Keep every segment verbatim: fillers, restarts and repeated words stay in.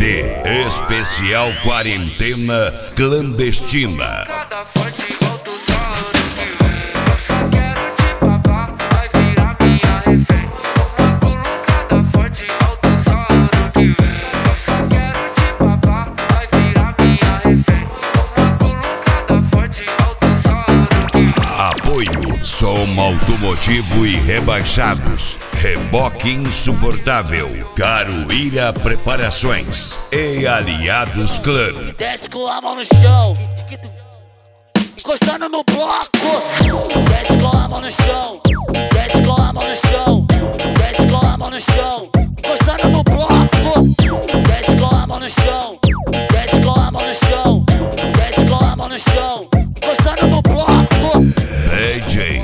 D especial Quarentena Clandestina. Apoio Som Automotivo e Rebaixados, Reboque Insuportável, Caruíra Preparações e Aliados Clã. Desce com a mão no chão, encostando no bloco. Desce com a mão no chão, desce com a mão no chão, desce com a mão no chão, encostando no bloco. Desce com a mão no chão, desce com a mão no chão, desce com a mão no chão, encostando no bloco. D J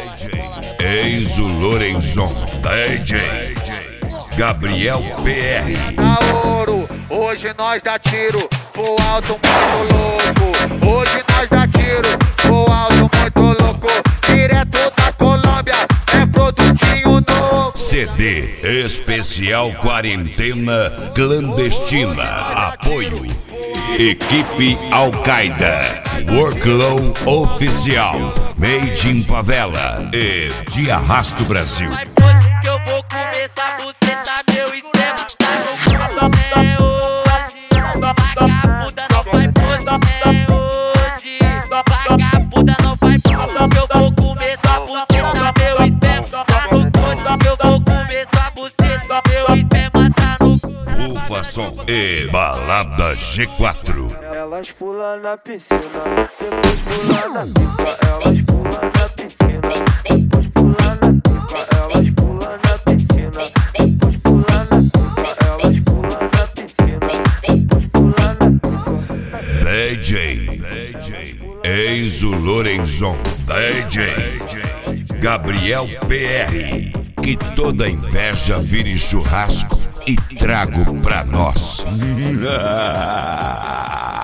Enzo Lorenzon, D J Gabriel P R. A ouro, hoje nós dá tiro pro alto muito louco. Hoje nós dá tiro pro alto muito louco. Direto da Colômbia, é produtinho novo. C D especial Quarentena Clandestina. Apoio Equipe Al-Qaeda, Worklow Oficial, Made in Favela e de Arrasto Brasil. Que eu vou começar, você tá meu esquema, tá no é hoje. Vagabunda não vai poder, é hoje. Vagabunda não vai poder, que eu vou começar, você tá meu esquema, tá no código, que eu vou começar, você tá meu esquema, tá no Ufa Som e Balada G quatro. Elas pulam na piscina, depois pulam na pica. Elas pulam na piscina, depois pulam na pica. Elas pulam na piscina, depois pulam na pica. Elas pulam na piscina, depois pulam na pica. D J Enzo Lorenzon, D J Gabriel P R. Que toda inveja vire churrasco e trago pra nós.